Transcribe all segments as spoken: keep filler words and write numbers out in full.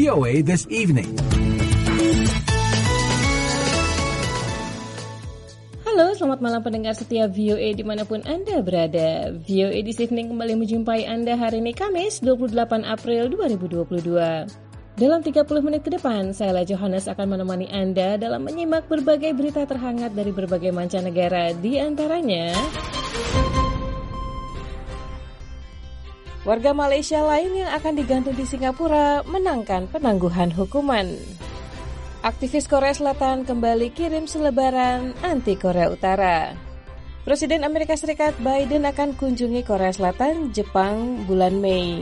O A This Evening. Halo, selamat malam pendengar setia V O A dimanapun Anda berada. V O A This Evening kembali menjumpai Anda hari ini Kamis dua puluh delapan April dua ribu dua puluh dua. Dalam tiga puluh menit ke depan, saya La Johannes akan menemani Anda dalam menyimak berbagai berita terhangat dari berbagai mancanegara, di antaranya warga Malaysia lain yang akan digantung di Singapura menangkan penangguhan hukuman. Aktivis Korea Selatan kembali kirim selebaran anti Korea Utara. Presiden Amerika Serikat Biden akan kunjungi Korea Selatan, Jepang bulan Mei.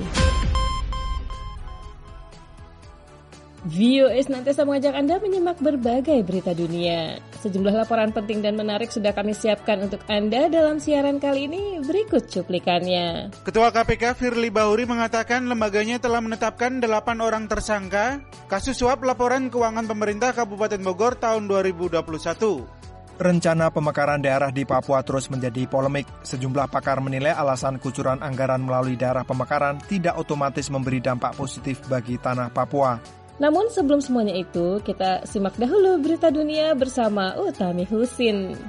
V O A senantiasa mengajak Anda menyimak berbagai berita dunia. Sejumlah laporan penting dan menarik sudah kami siapkan untuk Anda dalam siaran kali ini. Berikut cuplikannya. Ketua K P K Firly Bahuri mengatakan lembaganya telah menetapkan delapan orang tersangka kasus suap laporan keuangan pemerintah Kabupaten Bogor tahun dua ribu dua puluh satu. Rencana pemekaran daerah di Papua terus menjadi polemik. Sejumlah pakar menilai alasan kucuran anggaran melalui daerah pemekaran tidak otomatis memberi dampak positif bagi tanah Papua. Namun sebelum semuanya itu, kita simak dahulu berita dunia bersama Utami Husin.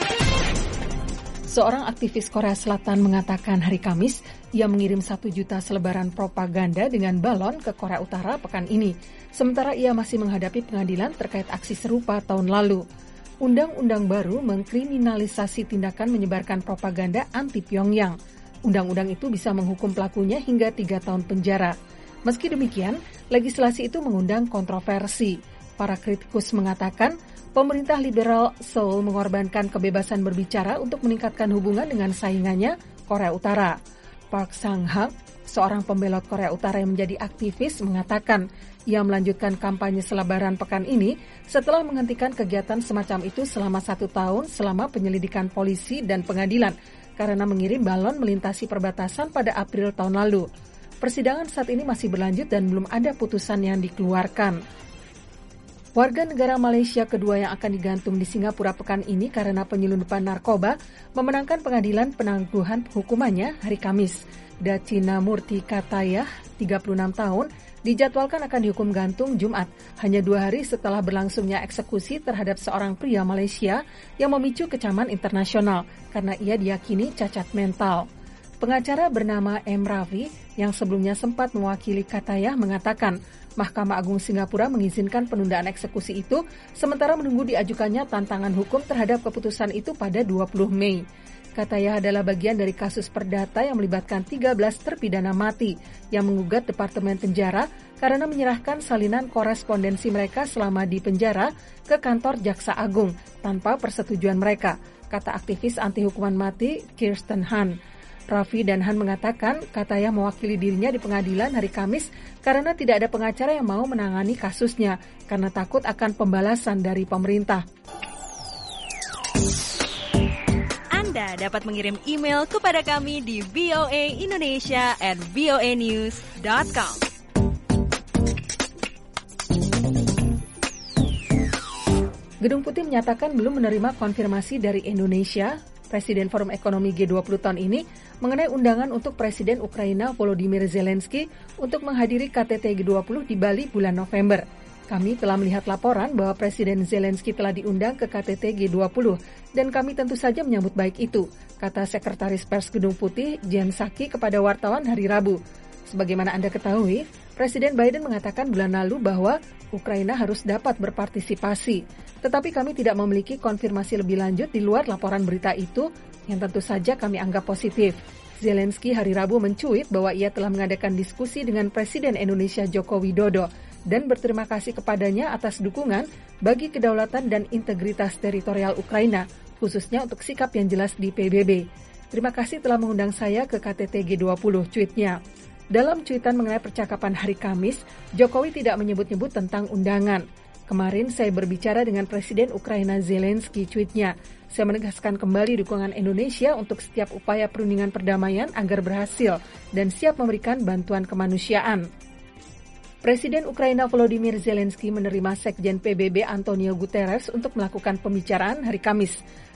Seorang aktivis Korea Selatan mengatakan hari Kamis, ia mengirim satu juta selebaran propaganda dengan balon ke Korea Utara pekan ini, sementara ia masih menghadapi pengadilan terkait aksi serupa tahun lalu. Undang-undang baru mengkriminalisasi tindakan menyebarkan propaganda anti Pyongyang. Undang-undang itu bisa menghukum pelakunya hingga tiga tahun penjara. Meski demikian, legislasi itu mengundang kontroversi. Para kritikus mengatakan, pemerintah liberal Seoul mengorbankan kebebasan berbicara untuk meningkatkan hubungan dengan saingannya, Korea Utara. Park Sang-hak, seorang pembelot Korea Utara yang menjadi aktivis, mengatakan ia melanjutkan kampanye selebaran pekan ini setelah menghentikan kegiatan semacam itu selama satu tahun selama penyelidikan polisi dan pengadilan karena mengirim balon melintasi perbatasan pada April tahun lalu. Persidangan saat ini masih berlanjut dan belum ada putusan yang dikeluarkan. Warga negara Malaysia kedua yang akan digantung di Singapura pekan ini karena penyelundupan narkoba memenangkan pengadilan penangguhan hukumannya hari Kamis. Dacina Murti Katayah, tiga puluh enam tahun, dijadwalkan akan dihukum gantung Jumat, hanya dua hari setelah berlangsungnya eksekusi terhadap seorang pria Malaysia yang memicu kecaman internasional karena ia diyakini cacat mental. Pengacara bernama M. Ravi yang sebelumnya sempat mewakili Katayah mengatakan Mahkamah Agung Singapura mengizinkan penundaan eksekusi itu sementara menunggu diajukannya tantangan hukum terhadap keputusan itu pada dua puluh Mei. Katayah adalah bagian dari kasus perdata yang melibatkan tiga belas terpidana mati yang menggugat Departemen Penjara karena menyerahkan salinan korespondensi mereka selama di penjara ke kantor Jaksa Agung tanpa persetujuan mereka, kata aktivis anti hukuman mati Kirsten Han. Raffi dan Han mengatakan Katayah mewakili dirinya di pengadilan hari Kamis karena tidak ada pengacara yang mau menangani kasusnya karena takut akan pembalasan dari pemerintah. Anda dapat mengirim email kepada kami di v o a indonesia at v o a news dot com. Gedung Putih menyatakan belum menerima konfirmasi dari Indonesia, Presiden Forum Ekonomi G dua puluh tahun ini, mengenai undangan untuk Presiden Ukraina Volodymyr Zelensky untuk menghadiri K T T G dua puluh di Bali bulan November. Kami telah melihat laporan bahwa Presiden Zelensky telah diundang ke K T T G dua puluh dan kami tentu saja menyambut baik itu, kata Sekretaris Pers Gedung Putih Jen Psaki kepada wartawan hari Rabu. Sebagaimana Anda ketahui, Presiden Biden mengatakan bulan lalu bahwa Ukraina harus dapat berpartisipasi. Tetapi kami tidak memiliki konfirmasi lebih lanjut di luar laporan berita itu yang tentu saja kami anggap positif. Zelensky hari Rabu mencuit bahwa ia telah mengadakan diskusi dengan Presiden Indonesia Joko Widodo dan berterima kasih kepadanya atas dukungan bagi kedaulatan dan integritas teritorial Ukraina, khususnya untuk sikap yang jelas di P B B. Terima kasih telah mengundang saya ke K T T G dua puluh, cuitnya. Dalam cuitan mengenai percakapan hari Kamis, Jokowi tidak menyebut-nyebut tentang undangan. Kemarin saya berbicara dengan Presiden Ukraina Zelensky, cuitnya. Saya menegaskan kembali dukungan Indonesia untuk setiap upaya perundingan perdamaian agar berhasil dan siap memberikan bantuan kemanusiaan. Presiden Ukraina Volodymyr Zelensky menerima Sekjen P B B Antonio Guterres untuk melakukan pembicaraan hari Kamis.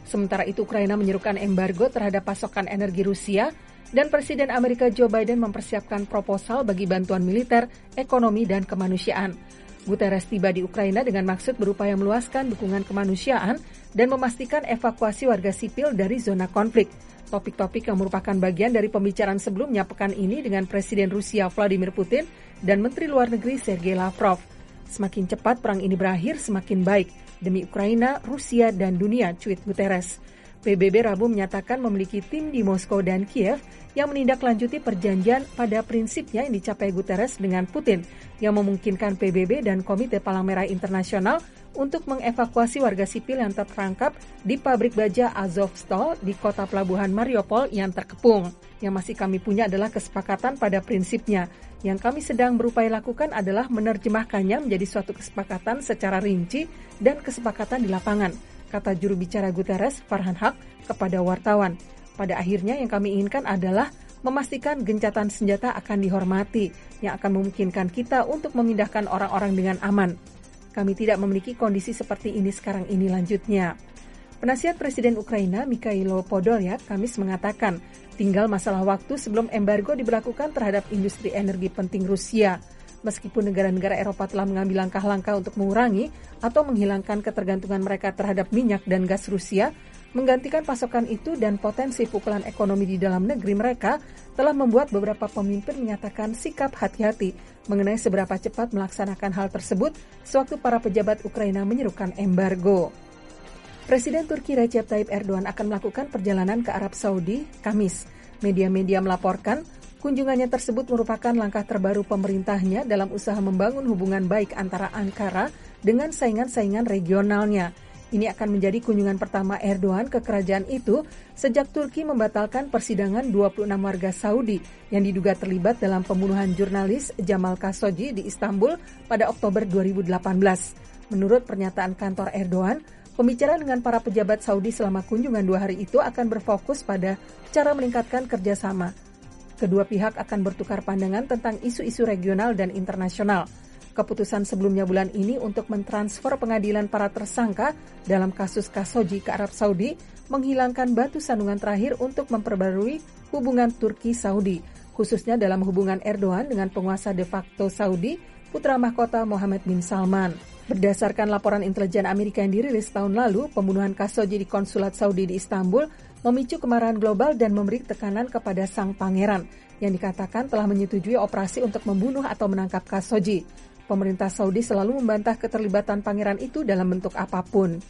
Sementara itu Ukraina menyerukan embargo terhadap pasokan energi Rusia dan Presiden Amerika Joe Biden mempersiapkan proposal bagi bantuan militer, ekonomi, dan kemanusiaan. Guterres tiba di Ukraina dengan maksud berupaya meluaskan dukungan kemanusiaan dan memastikan evakuasi warga sipil dari zona konflik. Topik-topik yang merupakan bagian dari pembicaraan sebelumnya pekan ini dengan Presiden Rusia Vladimir Putin dan Menteri Luar Negeri Sergei Lavrov. Semakin cepat perang ini berakhir, semakin baik demi Ukraina, Rusia, dan dunia, cuit Guterres. P B B Rabu menyatakan memiliki tim di Moskow dan Kiev yang menindaklanjuti perjanjian pada prinsipnya yang dicapai Guterres dengan Putin, yang memungkinkan P B B dan Komite Palang Merah Internasional untuk mengevakuasi warga sipil yang terperangkap di pabrik baja Azovstal di kota pelabuhan Mariupol yang terkepung. Yang masih kami punya adalah kesepakatan pada prinsipnya. Yang kami sedang berupaya lakukan adalah menerjemahkannya menjadi suatu kesepakatan secara rinci dan kesepakatan di lapangan, kata juru bicara Guterres, Farhan Haq, kepada wartawan. Pada akhirnya yang kami inginkan adalah memastikan gencatan senjata akan dihormati, yang akan memungkinkan kita untuk memindahkan orang-orang dengan aman. Kami tidak memiliki kondisi seperti ini sekarang ini, lanjutnya. Penasihat Presiden Ukraina, Mikhailo Podolyak, Kamis mengatakan, tinggal masalah waktu sebelum embargo diberlakukan terhadap industri energi penting Rusia. Meskipun negara-negara Eropa telah mengambil langkah-langkah untuk mengurangi atau menghilangkan ketergantungan mereka terhadap minyak dan gas Rusia, menggantikan pasokan itu dan potensi pukulan ekonomi di dalam negeri mereka telah membuat beberapa pemimpin menyatakan sikap hati-hati mengenai seberapa cepat melaksanakan hal tersebut sewaktu para pejabat Ukraina menyerukan embargo. Presiden Turki Recep Tayyip Erdogan akan melakukan perjalanan ke Arab Saudi Kamis. Media-media melaporkan kunjungannya tersebut merupakan langkah terbaru pemerintahnya dalam usaha membangun hubungan baik antara Ankara dengan saingan-saingan regionalnya. Ini akan menjadi kunjungan pertama Erdogan ke kerajaan itu sejak Turki membatalkan persidangan dua puluh enam warga Saudi yang diduga terlibat dalam pembunuhan jurnalis Jamal Khashoggi di Istanbul pada Oktober dua ribu delapan belas. Menurut pernyataan kantor Erdogan, pembicaraan dengan para pejabat Saudi selama kunjungan dua hari itu akan berfokus pada cara meningkatkan kerjasama. Kedua pihak akan bertukar pandangan tentang isu-isu regional dan internasional. Keputusan sebelumnya bulan ini untuk mentransfer pengadilan para tersangka dalam kasus Khashoggi ke Arab Saudi menghilangkan batu sandungan terakhir untuk memperbarui hubungan Turki-Saudi, khususnya dalam hubungan Erdogan dengan penguasa de facto Saudi, putra mahkota Mohammed bin Salman. Berdasarkan laporan intelijen Amerika yang dirilis tahun lalu, pembunuhan Khashoggi di konsulat Saudi di Istanbul memicu kemarahan global dan memberi tekanan kepada sang pangeran yang dikatakan telah menyetujui operasi untuk membunuh atau menangkap Khashoggi. Pemerintah Saudi selalu membantah keterlibatan pangeran itu dalam bentuk apapun.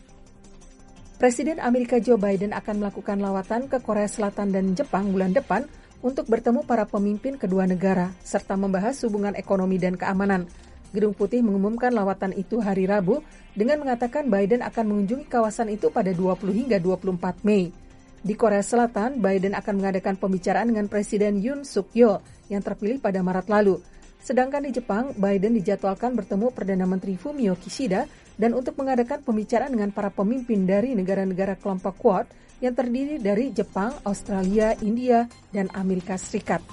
Presiden Amerika Joe Biden akan melakukan lawatan ke Korea Selatan dan Jepang bulan depan untuk bertemu para pemimpin kedua negara, serta membahas hubungan ekonomi dan keamanan. Gedung Putih mengumumkan lawatan itu hari Rabu dengan mengatakan Biden akan mengunjungi kawasan itu pada dua puluh hingga dua puluh empat Mei. Di Korea Selatan, Biden akan mengadakan pembicaraan dengan Presiden Yoon Suk Yeol yang terpilih pada Maret lalu. Sedangkan di Jepang, Biden dijadwalkan bertemu Perdana Menteri Fumio Kishida dan untuk mengadakan pembicaraan dengan para pemimpin dari negara-negara kelompok Quad yang terdiri dari Jepang, Australia, India, dan Amerika Serikat.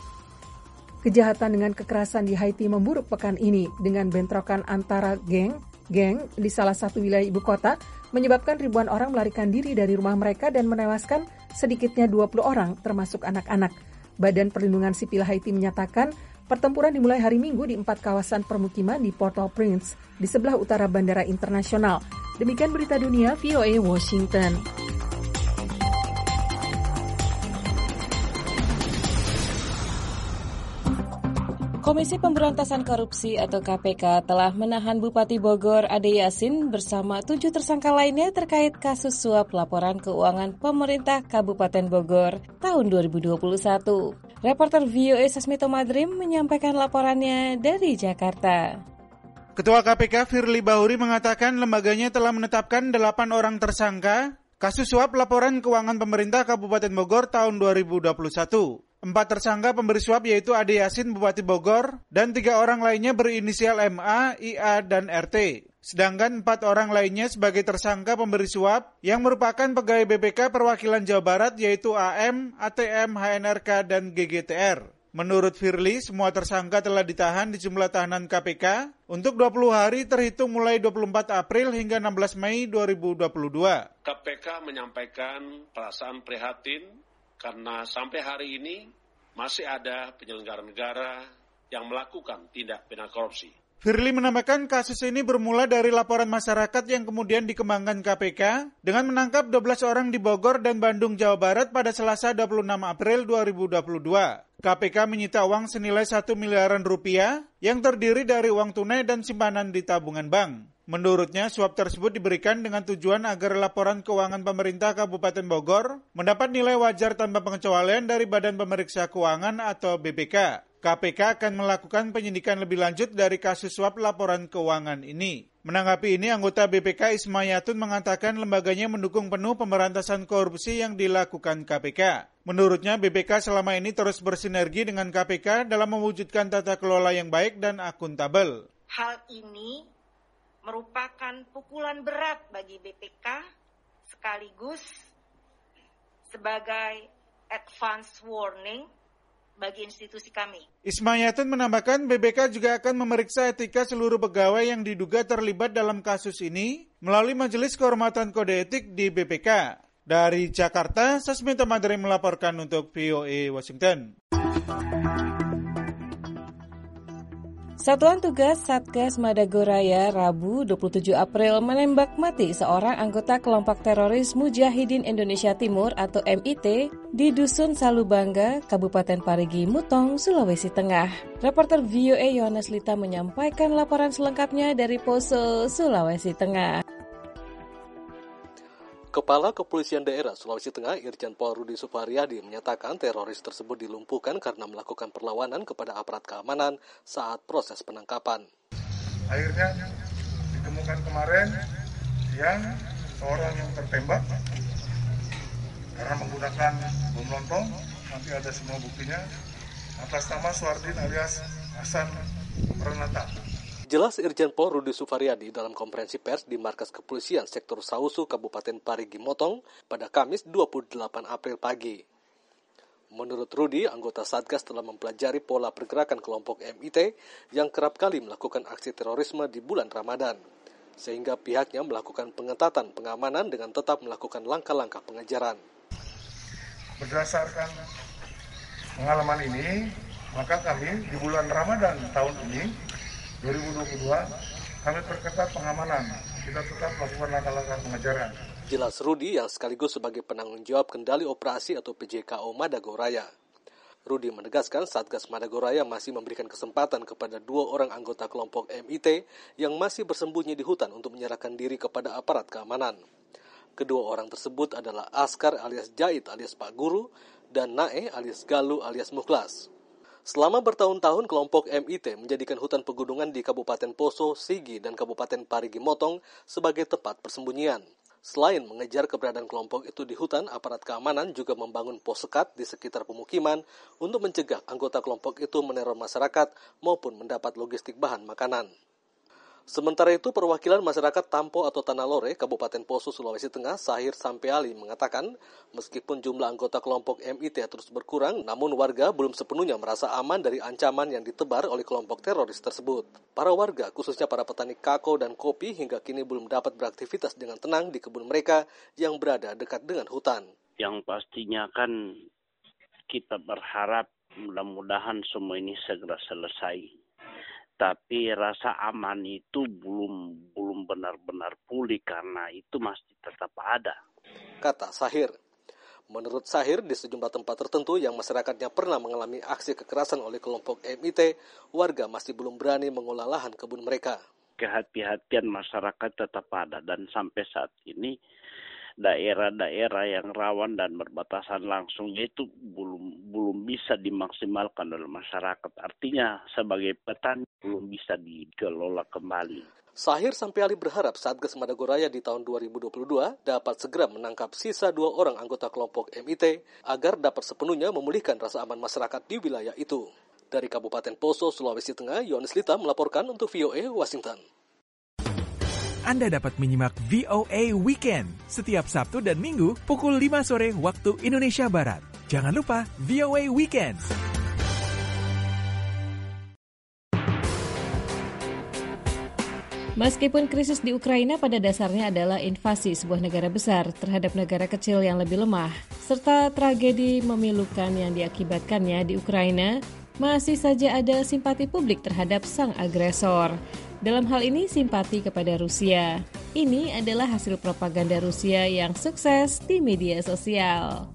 Kejahatan dengan kekerasan di Haiti memburuk pekan ini dengan bentrokan antara geng, geng di salah satu wilayah ibu kota menyebabkan ribuan orang melarikan diri dari rumah mereka dan menewaskan sedikitnya dua puluh orang termasuk anak-anak. Badan Perlindungan Sipil Haiti menyatakan pertempuran dimulai hari Minggu di empat kawasan permukiman di Port-au-Prince di sebelah utara Bandara Internasional. Demikian berita dunia V O A Washington. Komisi Pemberantasan Korupsi atau K P K telah menahan Bupati Bogor Ade Yasin bersama tujuh tersangka lainnya terkait kasus suap laporan keuangan pemerintah Kabupaten Bogor tahun dua ribu dua puluh satu. Reporter V O A Sasmito Madrim menyampaikan laporannya dari Jakarta. Ketua K P K Firly Bahuri mengatakan lembaganya telah menetapkan delapan orang tersangka kasus suap laporan keuangan pemerintah Kabupaten Bogor tahun dua ribu dua puluh satu. Empat tersangka pemberi suap yaitu Ade Yasin Bupati Bogor dan tiga orang lainnya berinisial M A, I A, dan R T. Sedangkan empat orang lainnya sebagai tersangka pemberi suap yang merupakan pegawai B P K perwakilan Jawa Barat yaitu A M, A T M, H N R K, dan G G T R. Menurut Firly, semua tersangka telah ditahan di jumlah tahanan K P K untuk dua puluh hari terhitung mulai dua puluh empat April hingga enam belas Mei dua ribu dua puluh dua. K P K menyampaikan perasaan prihatin karena sampai hari ini masih ada penyelenggara negara yang melakukan tindak pidana korupsi. Firly menambahkan kasus ini bermula dari laporan masyarakat yang kemudian dikembangkan K P K dengan menangkap dua belas orang di Bogor dan Bandung, Jawa Barat pada Selasa dua puluh enam April dua ribu dua puluh dua. K P K menyita uang senilai satu miliaran rupiah yang terdiri dari uang tunai dan simpanan di tabungan bank. Menurutnya, suap tersebut diberikan dengan tujuan agar laporan keuangan pemerintah Kabupaten Bogor mendapat nilai wajar tanpa pengecualian dari Badan Pemeriksa Keuangan atau B P K. K P K akan melakukan penyidikan lebih lanjut dari kasus suap laporan keuangan ini. Menanggapi ini, anggota B P K Ismayatun mengatakan lembaganya mendukung penuh pemberantasan korupsi yang dilakukan K P K. Menurutnya, B P K selama ini terus bersinergi dengan K P K dalam mewujudkan tata kelola yang baik dan akuntabel. Hal ini merupakan pukulan berat bagi B P K sekaligus sebagai advance warning bagi institusi kami. Ismayatun menambahkan B P K juga akan memeriksa etika seluruh pegawai yang diduga terlibat dalam kasus ini melalui Majelis Kehormatan Kode Etik di B P K. Dari Jakarta, Sasmita Madre melaporkan untuk V O A Washington. Satuan Tugas Satgas Madagoraya Rabu dua puluh tujuh April menembak mati seorang anggota kelompok teroris Mujahidin Indonesia Timur atau M I T di Dusun Salubangga, Kabupaten Parigi Mutong, Sulawesi Tengah. Reporter V O A Yohanes Lita menyampaikan laporan selengkapnya dari Poso, Sulawesi Tengah. Kepala Kepolisian Daerah Sulawesi Tengah Irjen Pol Rudi Sufahriyadi menyatakan teroris tersebut dilumpuhkan karena melakukan perlawanan kepada aparat keamanan saat proses penangkapan. Akhirnya ditemukan kemarin yang seorang yang tertembak karena menggunakan bom lontong, nanti ada semua buktinya, atas nama Suardin alias Hasan Renata. Jelas Irjen Pol Rudi Sufahriyadi dalam konferensi pers di Markas Kepolisian Sektor Sausu Kabupaten Parigi Motong pada Kamis dua puluh delapan April pagi. Menurut Rudi, anggota Satgas telah mempelajari pola pergerakan kelompok M I T yang kerap kali melakukan aksi terorisme di bulan Ramadan, sehingga pihaknya melakukan pengetatan pengamanan dengan tetap melakukan langkah-langkah pengejaran. Berdasarkan pengalaman ini, maka kami di bulan Ramadan tahun ini dua ribu dua puluh dua kami perketat pengamanan. Kita tetap melakukan langkah-langkah pengejaran. Jelas Rudi yang sekaligus sebagai penanggung jawab kendali operasi atau P J K O Madagoraya. Rudi menegaskan Satgas Madagoraya masih memberikan kesempatan kepada dua orang anggota kelompok M I T yang masih bersembunyi di hutan untuk menyerahkan diri kepada aparat keamanan. Kedua orang tersebut adalah Askar alias Jait alias Pak Guru dan Nae alias Galuh alias Mukhlas. Selama bertahun-tahun, kelompok M I T menjadikan hutan pegunungan di Kabupaten Poso, Sigi, dan Kabupaten Parigi Motong sebagai tempat persembunyian. Selain mengejar keberadaan kelompok itu di hutan, aparat keamanan juga membangun pos sekat di sekitar pemukiman untuk mencegah anggota kelompok itu meneror masyarakat maupun mendapat logistik bahan makanan. Sementara itu, perwakilan masyarakat Tampo atau Tanah Lore, Kabupaten Poso, Sulawesi Tengah, Sahir Sampeali mengatakan, meskipun jumlah anggota kelompok M I T terus berkurang, namun warga belum sepenuhnya merasa aman dari ancaman yang ditebar oleh kelompok teroris tersebut. Para warga, khususnya para petani kakao dan kopi, hingga kini belum dapat beraktivitas dengan tenang di kebun mereka yang berada dekat dengan hutan. Yang pastinya kan kita berharap mudah-mudahan semua ini segera selesai. Tapi rasa aman itu belum belum benar-benar pulih karena itu masih tetap ada. Kata Sahir. Menurut Sahir, di sejumlah tempat tertentu yang masyarakatnya pernah mengalami aksi kekerasan oleh kelompok M I T, warga masih belum berani mengolah lahan kebun mereka. Kehati-hatian masyarakat tetap ada dan sampai saat ini daerah-daerah yang rawan dan berbatasan langsung itu belum belum bisa dimaksimalkan oleh masyarakat. Artinya sebagai petani belum bisa dikelola kembali. Sahir Sampeali berharap Satgas Madagoraya di tahun dua ribu dua puluh dua dapat segera menangkap sisa dua orang anggota kelompok M I T agar dapat sepenuhnya memulihkan rasa aman masyarakat di wilayah itu. Dari Kabupaten Poso, Sulawesi Tengah, Yohanes Lita melaporkan untuk V O A Washington. Anda dapat menyimak V O A Weekend setiap Sabtu dan Minggu pukul lima sore waktu Indonesia Barat. Jangan lupa V O A Weekend. Meskipun krisis di Ukraina pada dasarnya adalah invasi sebuah negara besar terhadap negara kecil yang lebih lemah, serta tragedi memilukan yang diakibatkannya di Ukraina, masih saja ada simpati publik terhadap sang agresor. Dalam hal ini simpati kepada Rusia. Ini adalah hasil propaganda Rusia yang sukses di media sosial.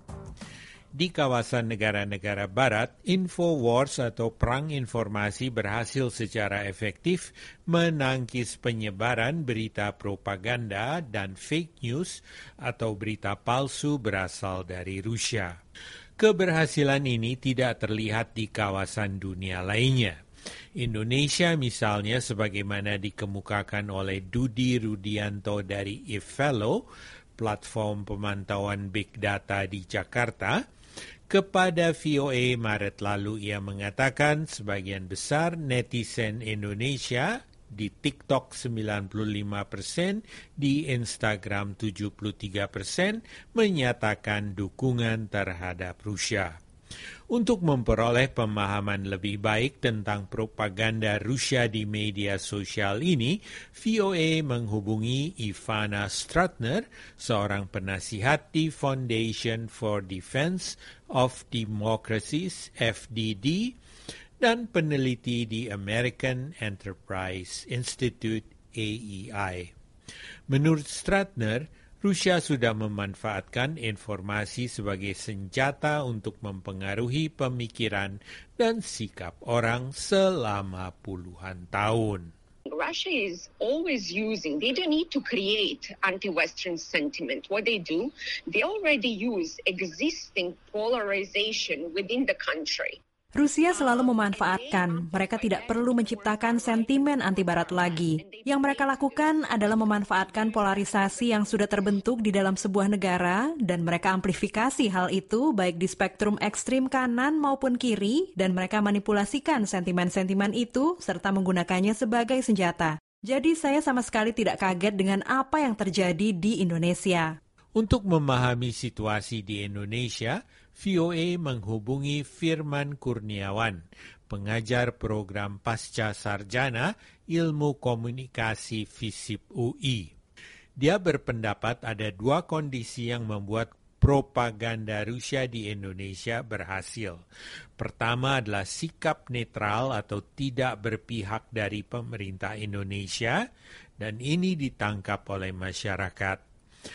Di kawasan negara-negara barat, Infowars atau perang informasi berhasil secara efektif menangkis penyebaran berita propaganda dan fake news atau berita palsu berasal dari Rusia. Keberhasilan ini tidak terlihat di kawasan dunia lainnya. Indonesia misalnya sebagaimana dikemukakan oleh Dudi Rudianto dari Ivelo, platform pemantauan big data di Jakarta. Kepada V O A Maret lalu ia mengatakan sebagian besar netizen Indonesia di TikTok sembilan puluh lima persen, di Instagram tujuh puluh tiga persen menyatakan dukungan terhadap Rusia. Untuk memperoleh pemahaman lebih baik tentang propaganda Rusia di media sosial ini, V O A menghubungi Ivana Stratner, seorang penasihat di Foundation for Defense of Democracies (F D D) dan peneliti di American Enterprise Institute A E I. Menurut Stratner, Rusia sudah memanfaatkan informasi sebagai senjata untuk mempengaruhi pemikiran dan sikap orang selama puluhan tahun. Russia is always using, they don't need to create anti-Western sentiment. What they do, they already use existing polarization within the country. Rusia selalu memanfaatkan, mereka tidak perlu menciptakan sentimen anti-Barat lagi. Yang mereka lakukan adalah memanfaatkan polarisasi yang sudah terbentuk di dalam sebuah negara, dan mereka amplifikasi hal itu baik di spektrum ekstrim kanan maupun kiri, dan mereka manipulasikan sentimen-sentimen itu serta menggunakannya sebagai senjata. Jadi saya sama sekali tidak kaget dengan apa yang terjadi di Indonesia. Untuk memahami situasi di Indonesia, V O A menghubungi Firman Kurniawan, pengajar program Pasca Sarjana Ilmu Komunikasi FISIP U I. Dia berpendapat ada dua kondisi yang membuat propaganda Rusia di Indonesia berhasil. Pertama adalah sikap netral atau tidak berpihak dari pemerintah Indonesia, dan ini ditangkap oleh masyarakat.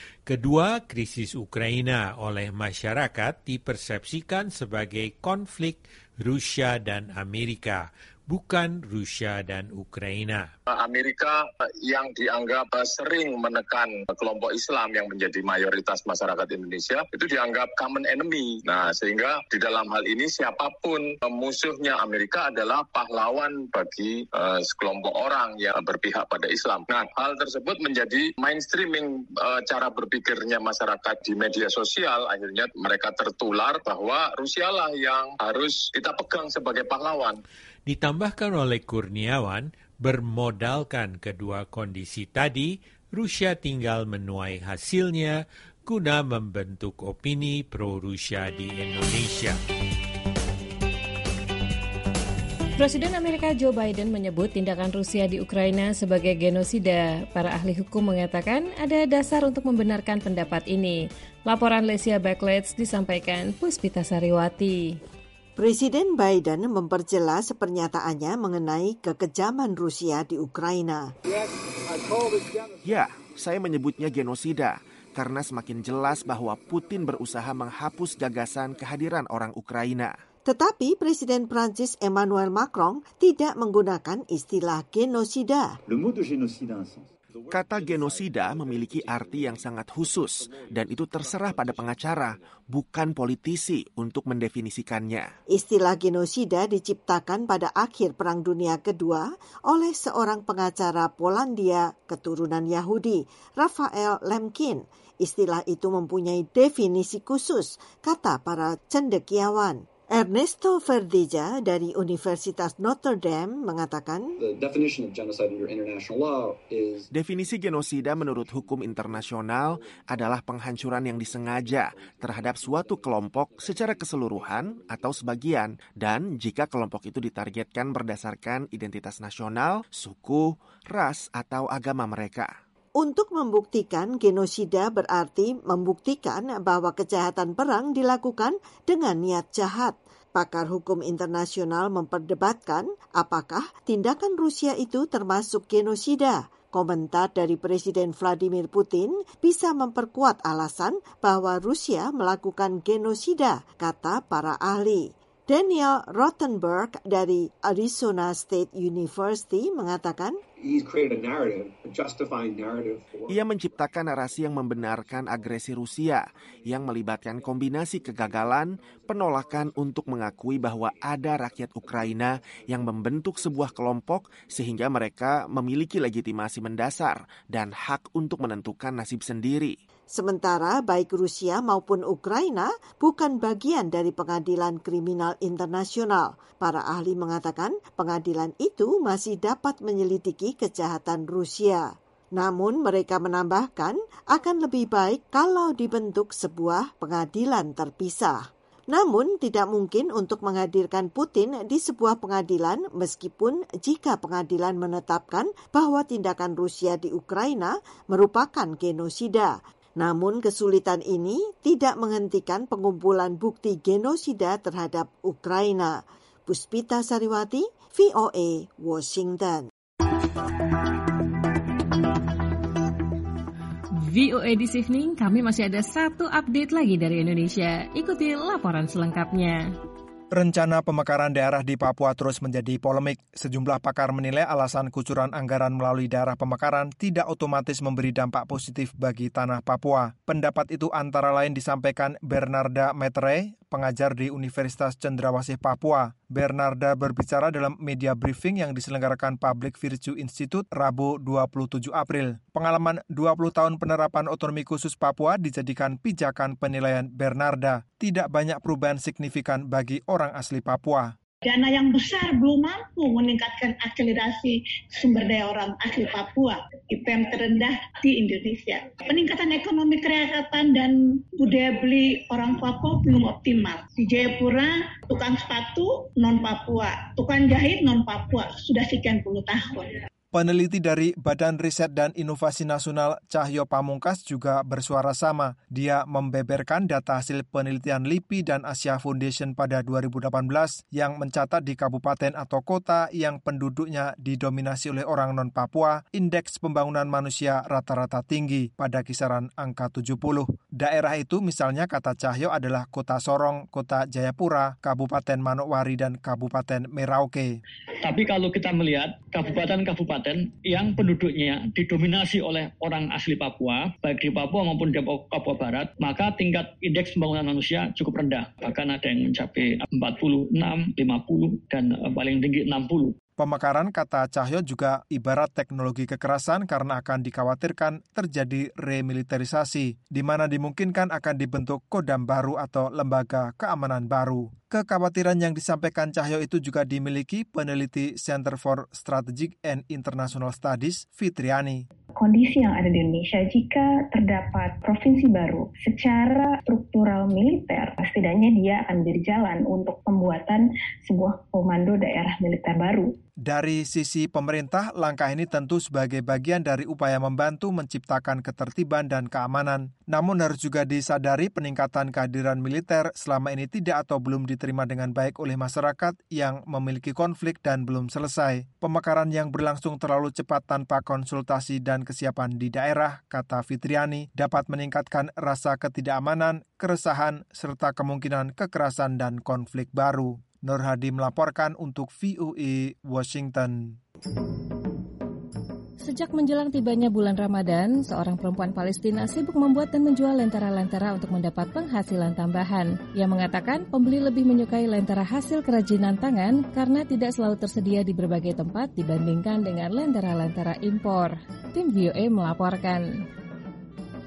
Kedua, krisis Ukraina oleh masyarakat dipersepsikan sebagai konflik Rusia dan Amerika, bukan Rusia dan Ukraina. Amerika yang dianggap sering menekan kelompok Islam yang menjadi mayoritas masyarakat Indonesia itu dianggap common enemy. Nah, sehingga di dalam hal ini siapapun musuhnya Amerika adalah pahlawan bagi uh, sekelompok orang yang berpihak pada Islam. Nah, hal tersebut menjadi mainstreaming uh, cara berpikirnya masyarakat di media sosial. Akhirnya mereka tertular bahwa Rusialah yang harus kita pegang sebagai pahlawan. Ditambahkan oleh Kurniawan, bermodalkan kedua kondisi tadi, Rusia tinggal menuai hasilnya guna membentuk opini pro-Rusia di Indonesia. Presiden Amerika Joe Biden menyebut tindakan Rusia di Ukraina sebagai genosida. Para ahli hukum mengatakan ada dasar untuk membenarkan pendapat ini. Laporan Lesia Backlets disampaikan Puspita Sariwati. Presiden Biden memperjelas pernyataannya mengenai kekejaman Rusia di Ukraina. Ya, saya menyebutnya genosida karena semakin jelas bahwa Putin berusaha menghapus gagasan kehadiran orang Ukraina. Tetapi Presiden Prancis Emmanuel Macron tidak menggunakan istilah genosida. Kata genosida memiliki arti yang sangat khusus dan itu terserah pada pengacara, bukan politisi untuk mendefinisikannya. Istilah genosida diciptakan pada akhir Perang Dunia Kedua oleh seorang pengacara Polandia keturunan Yahudi, Raphael Lemkin. Istilah itu mempunyai definisi khusus, kata para cendekiawan. Ernesto Verdilla dari Universitas Notre Dame mengatakan, is... definisi genosida menurut hukum internasional adalah penghancuran yang disengaja terhadap suatu kelompok secara keseluruhan atau sebagian, dan jika kelompok itu ditargetkan berdasarkan identitas nasional, suku, ras, atau agama mereka. Untuk membuktikan genosida berarti membuktikan bahwa kejahatan perang dilakukan dengan niat jahat. Pakar hukum internasional memperdebatkan apakah tindakan Rusia itu termasuk genosida. Komentar dari Presiden Vladimir Putin bisa memperkuat alasan bahwa Rusia melakukan genosida, kata para ahli. Daniel Rothenberg dari Arizona State University mengatakan, ia menciptakan narasi yang membenarkan agresi Rusia yang melibatkan kombinasi kegagalan, penolakan untuk mengakui bahwa ada rakyat Ukraina yang membentuk sebuah kelompok sehingga mereka memiliki legitimasi mendasar dan hak untuk menentukan nasib sendiri. Sementara baik Rusia maupun Ukraina bukan bagian dari pengadilan kriminal internasional. Para ahli mengatakan pengadilan itu masih dapat menyelidiki kejahatan Rusia. Namun mereka menambahkan akan lebih baik kalau dibentuk sebuah pengadilan terpisah. Namun tidak mungkin untuk menghadirkan Putin di sebuah pengadilan meskipun jika pengadilan menetapkan bahwa tindakan Rusia di Ukraina merupakan genosida. Namun kesulitan ini tidak menghentikan pengumpulan bukti genosida terhadap Ukraina. Puspita Sariwati, V O A, Washington. V O A This Evening, kami masih ada satu update lagi dari Indonesia. Ikuti laporan selengkapnya. Rencana pemekaran daerah di Papua terus menjadi polemik. Sejumlah pakar menilai alasan kucuran anggaran melalui daerah pemekaran tidak otomatis memberi dampak positif bagi tanah Papua. Pendapat itu antara lain disampaikan Bernarda Metre, pengajar di Universitas Cendrawasih Papua. Bernarda berbicara dalam media briefing yang diselenggarakan Public Virtue Institute Rabu dua puluh tujuh April. Pengalaman dua puluh tahun penerapan otonomi khusus Papua dijadikan pijakan penilaian Bernarda. Tidak banyak perubahan signifikan bagi orang asli Papua. Dana yang besar belum mampu meningkatkan akselerasi sumber daya orang asli Papua, I P M terendah di Indonesia. Peningkatan ekonomi kerakyatan dan budaya beli orang Papua belum optimal. Di Jayapura, tukang sepatu non-Papua, tukang jahit non-Papua, sudah sekian puluh tahun. Peneliti dari Badan Riset dan Inovasi Nasional Cahyo Pamungkas juga bersuara sama. Dia membeberkan data hasil penelitian L I P I dan Asia Foundation pada dua ribu delapan belas yang mencatat di kabupaten atau kota yang penduduknya didominasi oleh orang non-Papua, indeks pembangunan manusia rata-rata tinggi pada kisaran angka tujuh puluh. Daerah itu misalnya kata Cahyo adalah Kota Sorong, Kota Jayapura, Kabupaten Manokwari, dan Kabupaten Merauke. Tapi kalau kita melihat kabupaten-kabupaten yang penduduknya didominasi oleh orang asli Papua, baik di Papua maupun di Papua Barat, maka tingkat indeks pembangunan manusia cukup rendah. Bahkan ada yang mencapai empat puluh enam, lima puluh, dan paling tinggi enam puluh. Pemekaran, kata Cahyo, juga ibarat teknologi kekerasan karena akan dikhawatirkan terjadi remilitarisasi, di mana dimungkinkan akan dibentuk kodam baru atau lembaga keamanan baru. Kekhawatiran yang disampaikan Cahyo itu juga dimiliki peneliti Center for Strategic and International Studies, Fitriani. Kondisi yang ada di Indonesia, jika terdapat provinsi baru secara struktural militer, setidaknya dia akan menjadi jalan untuk pembuatan sebuah komando daerah militer baru. Dari sisi pemerintah, langkah ini tentu sebagai bagian dari upaya membantu menciptakan ketertiban dan keamanan. Namun harus juga disadari peningkatan kehadiran militer selama ini tidak atau belum diterima dengan baik oleh masyarakat yang memiliki konflik dan belum selesai. Pemekaran yang berlangsung terlalu cepat tanpa konsultasi dan kesiapan di daerah, kata Fitriani, dapat meningkatkan rasa ketidakamanan, keresahan, serta kemungkinan kekerasan dan konflik baru. Nur Hadi melaporkan untuk V O A Washington. Sejak menjelang tibanya bulan Ramadan, seorang perempuan Palestina sibuk membuat dan menjual lentera-lentera untuk mendapat penghasilan tambahan. Ia mengatakan pembeli lebih menyukai lentera hasil kerajinan tangan karena tidak selalu tersedia di berbagai tempat dibandingkan dengan lentera-lentera impor. Tim V O A melaporkan.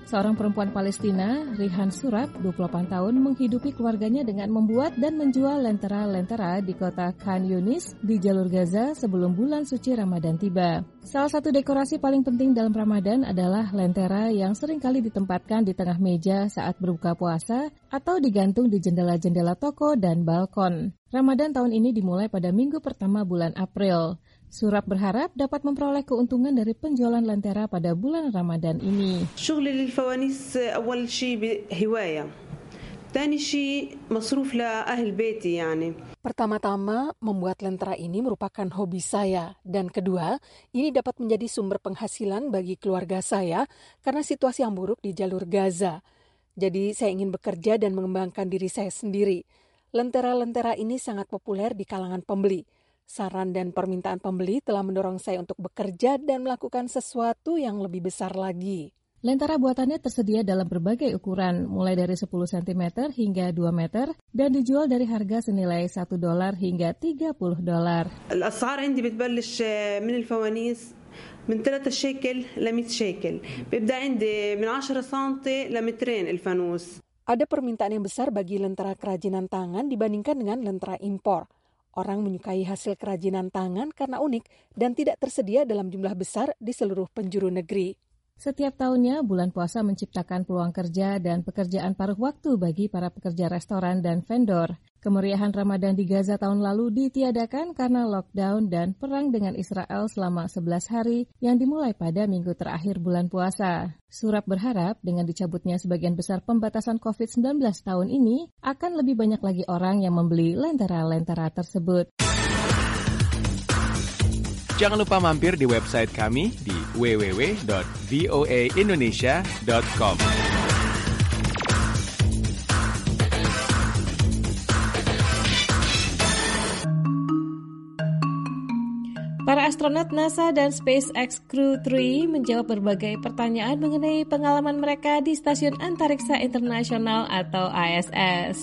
Seorang perempuan Palestina, Rihan Surab, dua puluh delapan tahun, menghidupi keluarganya dengan membuat dan menjual lentera-lentera di kota Khan Yunis di jalur Gaza sebelum bulan suci Ramadan tiba. Salah satu dekorasi paling penting dalam Ramadan adalah lentera yang seringkali ditempatkan di tengah meja saat berbuka puasa atau digantung di jendela-jendela toko dan balkon. Ramadan tahun ini dimulai pada minggu pertama bulan April. Surab berharap dapat memperoleh keuntungan dari penjualan lentera pada bulan Ramadan ini. شغلي للفوانيس أول شيء هواية. ثاني شيء مصروف لأهل بيتي يعني. Pertama-tama, membuat lentera ini merupakan hobi saya. Dan kedua, ini dapat menjadi sumber penghasilan bagi keluarga saya karena situasi yang buruk di jalur Gaza. Jadi saya ingin bekerja dan mengembangkan diri saya sendiri. Lentera-lentera ini sangat populer di kalangan pembeli. Saran dan permintaan pembeli telah mendorong saya untuk bekerja dan melakukan sesuatu yang lebih besar lagi. Lentera buatannya tersedia dalam berbagai ukuran, mulai dari sepuluh sentimeter hingga dua meter, dan dijual dari harga senilai satu dolar hingga tiga puluh dolar. الأسعار عندي بتبلش من الفوانيس من ثلاثة شيكل ل مئة شيكل. بيبدأ عندي من عشرة سنتي لمترين الفانوس. Ada permintaan yang besar bagi lentera kerajinan tangan dibandingkan dengan lentera impor. Orang menyukai hasil kerajinan tangan karena unik dan tidak tersedia dalam jumlah besar di seluruh penjuru negeri. Setiap tahunnya, bulan puasa menciptakan peluang kerja dan pekerjaan paruh waktu bagi para pekerja restoran dan vendor. Kemeriahan Ramadan di Gaza tahun lalu ditiadakan karena lockdown dan perang dengan Israel selama sebelas hari yang dimulai pada minggu terakhir bulan puasa. Surab berharap dengan dicabutnya sebagian besar pembatasan covid sembilan belas tahun ini, akan lebih banyak lagi orang yang membeli lentera-lentera tersebut. Jangan lupa mampir di website kami di w w w dot v o a indonesia dot com. Para astronot NASA dan SpaceX Crew tiga menjawab berbagai pertanyaan mengenai pengalaman mereka di Stasiun Antariksa Internasional atau I S S.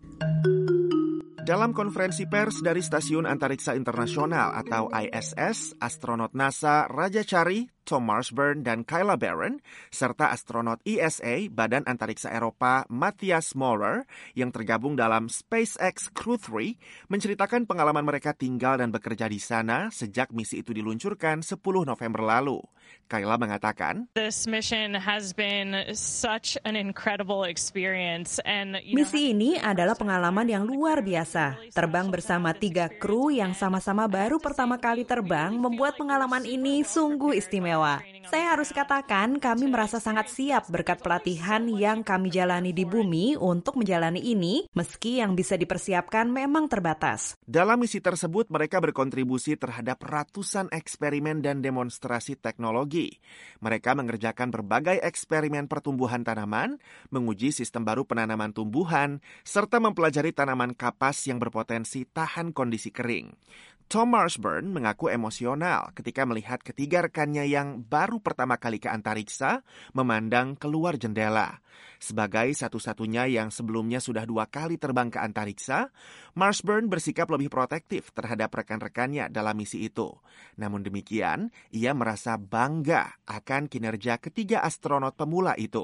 Dalam konferensi pers dari Stasiun Antariksa Internasional atau I S S, astronot NASA Raja Chari, Tom Marsburn, dan Kyla Barron, serta astronot E S A, Badan Antariksa Eropa, Matthias Maurer, yang tergabung dalam SpaceX Crew tiga, menceritakan pengalaman mereka tinggal dan bekerja di sana sejak misi itu diluncurkan sepuluh November lalu. Kyla mengatakan, This mission has been such an incredible experience. And, you know, misi ini adalah pengalaman yang luar biasa. Terbang bersama tiga kru yang sama-sama baru pertama kali terbang membuat pengalaman ini sungguh istimewa. Saya harus katakan kami merasa sangat siap berkat pelatihan yang kami jalani di bumi untuk menjalani ini, meski yang bisa dipersiapkan memang terbatas. Dalam misi tersebut, mereka berkontribusi terhadap ratusan eksperimen dan demonstrasi teknologi. Mereka mengerjakan berbagai eksperimen pertumbuhan tanaman, menguji sistem baru penanaman tumbuhan, serta mempelajari tanaman kapas yang berpotensi tahan kondisi kering. Tom Marsburn mengaku emosional ketika melihat ketiga rekannya yang baru pertama kali ke antariksa memandang keluar jendela. Sebagai satu-satunya yang sebelumnya sudah dua kali terbang ke antariksa, Marsburn bersikap lebih protektif terhadap rekan-rekannya dalam misi itu. Namun demikian, ia merasa bangga akan kinerja ketiga astronot pemula itu.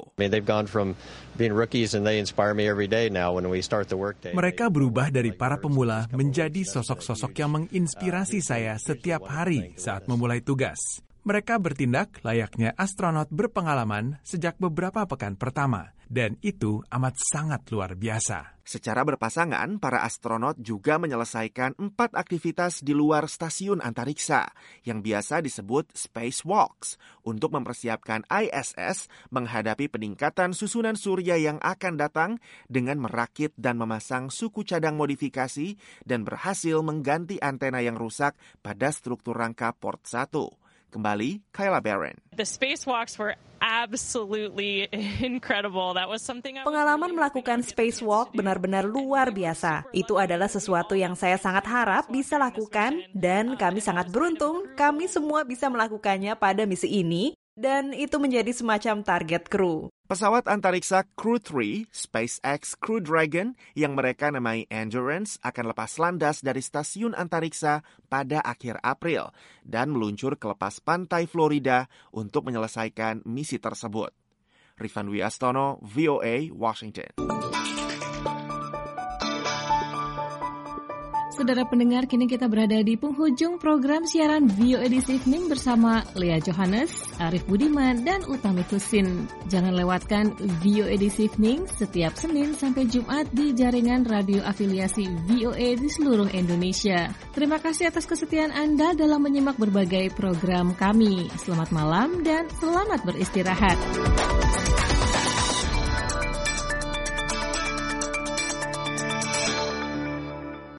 Mereka berubah dari para pemula menjadi sosok-sosok yang menginspirasi inspirasi saya setiap hari saat memulai tugas. Mereka bertindak layaknya astronot berpengalaman sejak beberapa pekan pertama, dan itu amat sangat luar biasa. Secara berpasangan, para astronot juga menyelesaikan empat aktivitas di luar stasiun antariksa, yang biasa disebut spacewalks, untuk mempersiapkan I S S menghadapi peningkatan susunan surya yang akan datang dengan merakit dan memasang suku cadang modifikasi dan berhasil mengganti antena yang rusak pada struktur rangka port satu. Kembali, Kyla Barron. The spacewalks were absolutely incredible. That was something I was Pengalaman melakukan spacewalk benar-benar luar biasa. Itu adalah sesuatu yang saya sangat harap bisa lakukan, dan kami sangat beruntung kami semua bisa melakukannya pada misi ini, dan itu menjadi semacam target kru. Pesawat antariksa Crew tiga, SpaceX Crew Dragon, yang mereka namai Endurance, akan lepas landas dari stasiun antariksa pada akhir April dan meluncur ke lepas pantai Florida untuk menyelesaikan misi tersebut. Rifan Dwi Astono, V O A, Washington. Saudara pendengar, kini kita berada di penghujung program siaran V O A This Evening bersama Lea Johannes, Arif Budiman, dan Utami Husin. Jangan lewatkan V O A This Evening setiap Senin sampai Jumat di jaringan radio afiliasi V O A di seluruh Indonesia. Terima kasih atas kesetiaan Anda dalam menyimak berbagai program kami. Selamat malam dan selamat beristirahat.